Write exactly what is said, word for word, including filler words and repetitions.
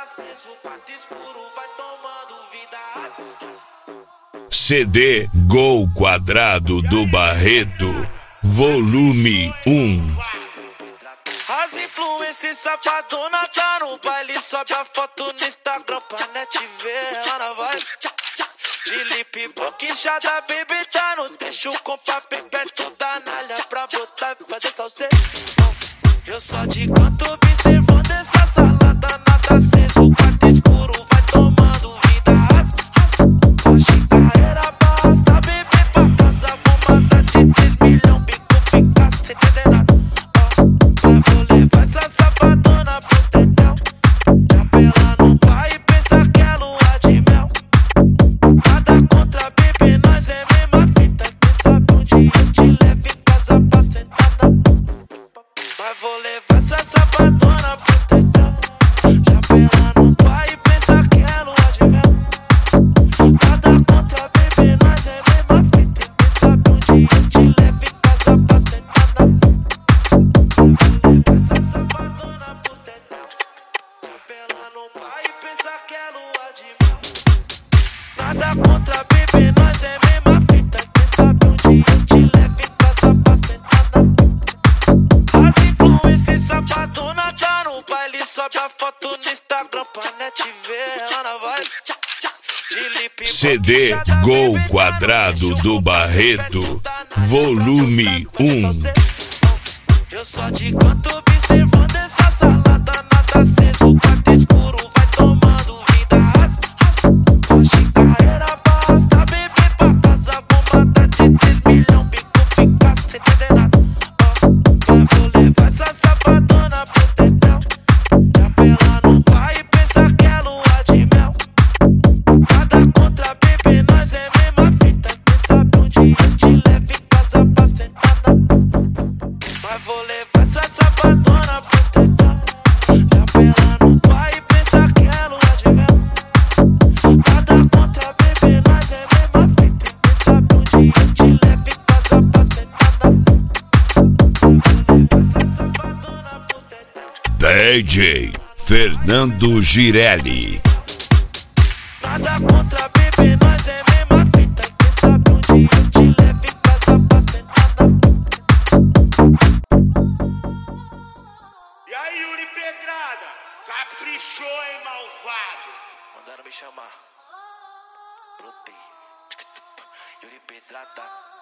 aceso, o quarto escuro vai tomando vida. C D Gol Quadrado do Barreto, volume um. As influências safadona tá no baile, sobe a foto no Instagram pra net ver. Ana vai de lip boquinchada, baby tá no trecho com papel perto da nalha pra botar e fazer salseiro. Eu só de canto observando essa salada, nada aceso, o quarto escuro vai tomando vida. Hoje carreira basta, bebê pra casa, vou matar de três milhões, bico fica sem entender nada. Mas vou levar essa safadona pro tetão, capela não vai e pensa que é lua de mel. Nada contra bebê, nós é mesma fita, quem sabe um dia eu te levo em casa pra sentar na. Mas vou levar essa safadona pro tetão, capela não vai e pensa que é lua de mel. Nada contra bebê, nós é mesma fita, quem sabe um dia eu te levo em casa pra sentar na. Essa safadona pro tetão, capela não vai e pensa que é lua de mel. Nada contra bebê, nós é mesma fita, quem sabe um dia eu te levo em casa pra sentar na. As influências safadona tá no baile, sobe a foto no Instagram pra net ver. Ana vai de lip C D Gol Quadrado do Barreto, volume um. Eu só de canto observando essa salada, nada aceso, o quarto escuro vai tomando vida. Hoje carreira basta, bebê pra casa, vou matar de três milhões, bico fica sem entender nada. Mas vou levar essa safadona pro tetão, capela não vai e pensa que é lua de mel. Nada contra bebê, nós é mesma fita, quem sabe um dia eu te levo em casa pra sentar na. Mas vou levar essa safadona pro tetão, capela não vai e pensa que é lua de mel. Nada contra bebê, nós é mesma fita, quem sabe um dia eu te levo em casa pra sentar na. Vou levar essa safadona pro tetão, D J Fernando Girelli. nada contra bebê, nós é mesma fita, quem sabe um dia eu te levo em casa pra sentar na. E aí, Yuri Pedrada? Caprichou, hein, malvado? Mandaram me chamar. Brotei. Yuri Pedrada.